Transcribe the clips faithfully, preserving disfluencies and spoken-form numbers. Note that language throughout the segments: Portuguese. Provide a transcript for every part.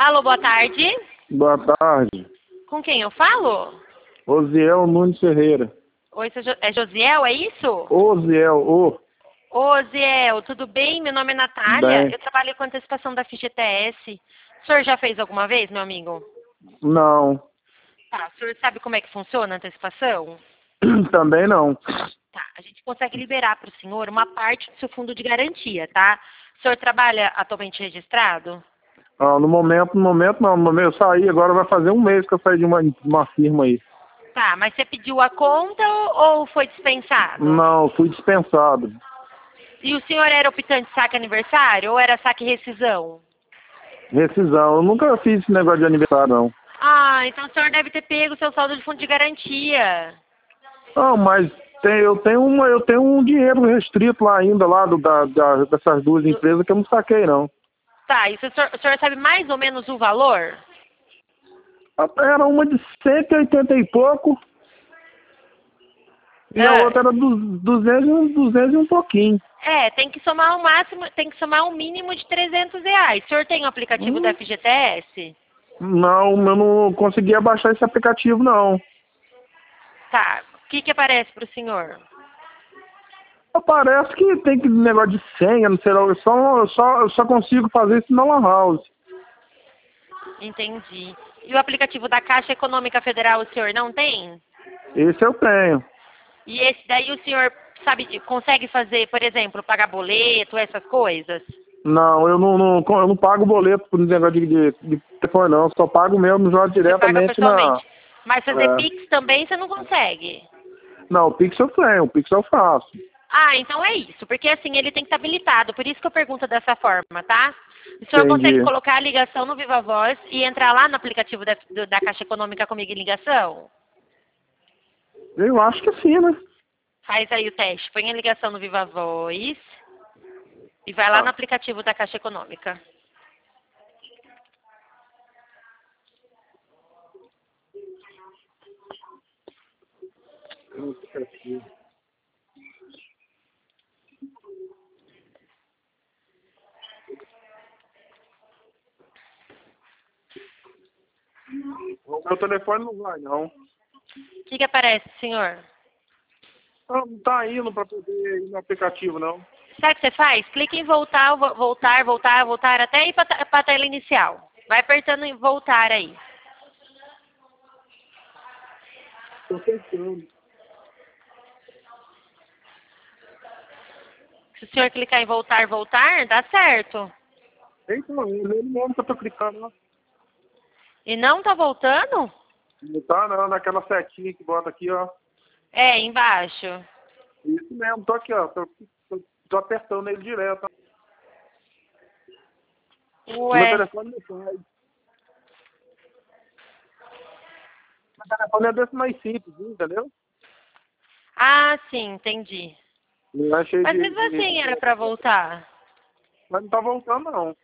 Alô, boa tarde. Boa tarde. Com quem eu falo? Osiel Nunes Ferreira. Oi, seu Jo- é Josiel, é isso? Osiel, ô. Ô, Osiel, tudo bem? Meu nome é Natália. Bem. Eu trabalho com antecipação da F G T S. O senhor já fez alguma vez, meu amigo? Não. Tá, o senhor sabe como é que funciona a antecipação? Também não. Tá, a gente consegue liberar para o senhor uma parte do seu fundo de garantia, tá? O senhor trabalha atualmente registrado? Ah, no momento, no momento não. No momento eu saí, agora vai fazer um mês que eu saí de uma, de uma firma aí. Tá, mas você pediu a conta ou foi dispensado? Não, fui dispensado. E o senhor era optante saque aniversário ou era saque rescisão? Rescisão. Eu nunca fiz esse negócio de aniversário, não. Ah, então o senhor deve ter pego o seu saldo de fundo de garantia. Não, mas tem, eu tenho uma, eu tenho um dinheiro restrito lá ainda, lá do, da, da- dessas duas empresas que eu não saquei, não. Tá, e o senhor, o senhor sabe mais ou menos o valor? Era uma de cento e oitenta e pouco. E a Ah, outra era dos duzentos, e um- duzentos e um pouquinho. é, tem que somar o máximo, tem que somar um mínimo de trezentos reais. O senhor tem o aplicativo da Hum, F G T S? Não, eu não conseguia baixar esse aplicativo, não. Tá, o que que aparece para o senhor? Parece que tem que negócio de senha, não sei lá. Eu só, eu só, eu só consigo fazer isso na Lan House. Entendi. E o aplicativo da Caixa Econômica Federal o senhor não tem? Esse eu tenho. E esse daí o senhor sabe, consegue fazer, por exemplo, pagar boleto, essas coisas? Não, eu não, não, eu não pago boleto por negócio de, de, de telefone, não. Eu só pago mesmo já Você paga diretamente na. pessoalmente. Mas fazer É, Pix também você não consegue. não, o Pix eu tenho, o Pix eu faço. Ah, então é isso, porque assim, ele tem que estar habilitado, por isso que eu pergunto dessa forma, tá? O senhor consegue Entendi. colocar a ligação no Viva Voz e entrar lá no aplicativo da, do- da Caixa Econômica comigo em ligação? Eu acho que sim, né? Faz aí o teste, põe a ligação no Viva Voz e vai lá no Ah. aplicativo da Caixa Econômica. O meu telefone não vai, não. O que que aparece, senhor? Não, não tá indo pra poder ir no aplicativo, não. Sabe o que você faz? Clica em voltar, vo- voltar, voltar, voltar, até ir para a tela inicial. Vai apertando em voltar aí. Tô tentando. Se o senhor clicar em voltar, voltar, dá certo. Então, ele mesmo que eu tô clicando, né? E não tá voltando? Não tá, não, naquela setinha que bota aqui, ó. É, embaixo. Isso mesmo, tô aqui, ó. Tô, tô, tô apertando ele direto. Meu Ué. telefone não sai. Meu telefone é desse mais simples, entendeu? Ah, sim, entendi. Não é cheio Mas de, mesmo de... assim era pra voltar. Mas não tá voltando, não.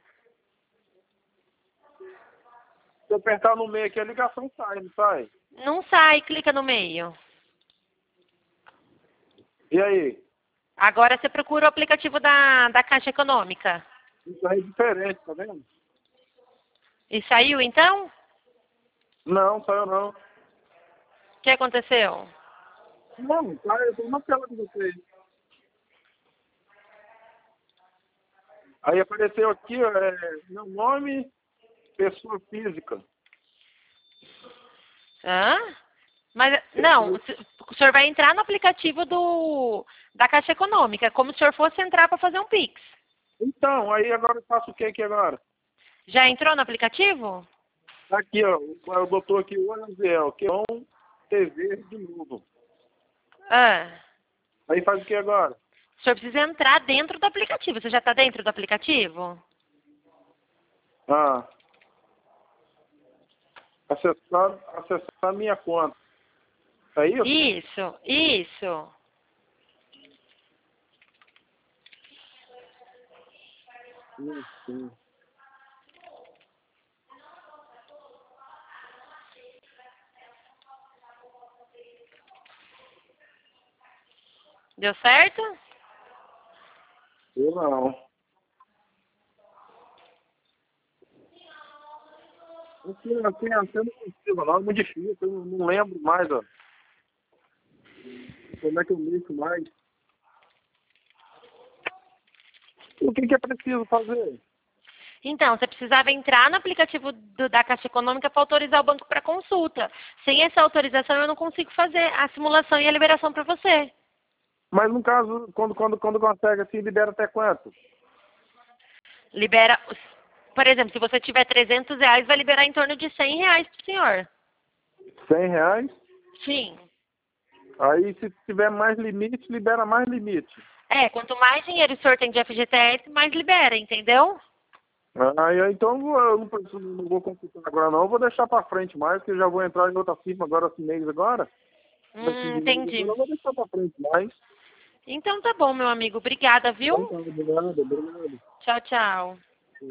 Se eu apertar no meio aqui, a ligação sai, não sai? Não sai, clica no meio. E aí? Agora você procura o aplicativo da, da Caixa Econômica. Isso aí é diferente, tá vendo? E saiu então? Não, saiu não. O que aconteceu? Não, tá, eu tô na tela de vocês. Aí apareceu aqui, ó, é, meu nome, pessoa física. Hã? Mas, não, o se- o senhor vai entrar no aplicativo do, da Caixa Econômica, como se o senhor fosse entrar para fazer um Pix. Então, aí agora eu faço o que aqui agora? Já entrou no aplicativo? Tá aqui, ó, o, o doutor aqui, o Aziel, que é um T V de novo. Ah. Aí faz o que agora? O senhor precisa entrar dentro do aplicativo. Você já está dentro do aplicativo? Ah, acessar, acessar a minha conta. É isso? Isso, isso. Sim, sim. Deu certo? Eu não. Assim, assim, assim eu não consigo, não, é muito difícil, eu não, não lembro mais, ó. Como é que eu mexo mais? O que, que é preciso fazer? Então, você precisava entrar no aplicativo do- da Caixa Econômica para autorizar o banco para consulta. Sem essa autorização, eu não consigo fazer a simulação e a liberação para você. Mas no caso, quando, quando, quando consegue assim, libera até quanto? Libera, os- por exemplo, se você tiver trezentos reais, vai liberar em torno de cem reais para o senhor. Cem reais? Sim. Aí se tiver mais limite, libera mais limite. É, quanto mais dinheiro o senhor tem de F G T S, mais libera, entendeu? Aí eu, então eu não, preciso, não vou consultar agora não, eu vou deixar para frente mais, porque eu já vou entrar em outra firma agora esse mês agora. Daqui Hum, de mês agora entendi. eu vou deixar para frente mais. Então tá bom, meu amigo. Obrigada, viu? Então tá, obrigado, obrigado. Tchau, tchau.